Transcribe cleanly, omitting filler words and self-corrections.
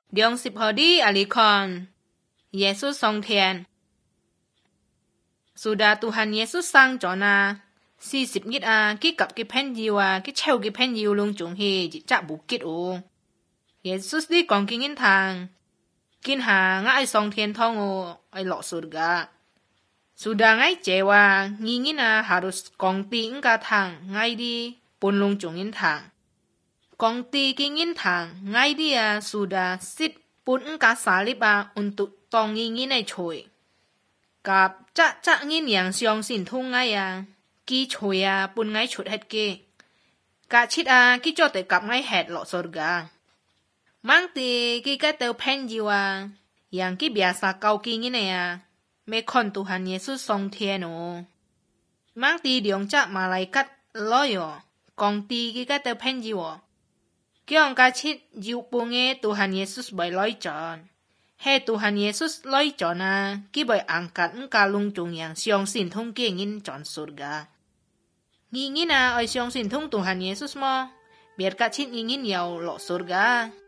Đường xịp hờ đi alikon. Yesus song thiên. Sudah Tuhan Yesus sang cho na. Si sịp nhít cái cặp cái pen diêu cái treo cái pen diêu lung chung hi chỉ chạm bukit o. Yesus đi còn kinh in thang. Kinh hà ngãi song thiên thong o ai lọ surga. Sudah ngai cewa ngingina harus kongti ingka thang ngai di pun lung chung in thang. Kongti kingin thang ngai dia sudah sit pun ingka salib untuk tong ngingin choi. Cặp chắc ngin yang xiong xin thung ngai ki choi pun ngai chut het ke. Cả chít ki cho te cặp ngai het lọ surga. Mang ti ki cái teu pen jiu yang ki biasa kau kingin mê con Tuhan Yesus song thiên o. Mang ti diong chắc malaikat loyo kong ti ki cái teu pen jiu. Kiong ka chít jiu punge Tuhan Yesus bay loi chọn. He Tuhan Yesus loi chọn ki bay angkat ka lung chung yang xiong xin thung kia ngin chọn surga. Ngin oi xiong xin thung Tuhan Yesus mo. Biar ka chít ngin yaw lo surga.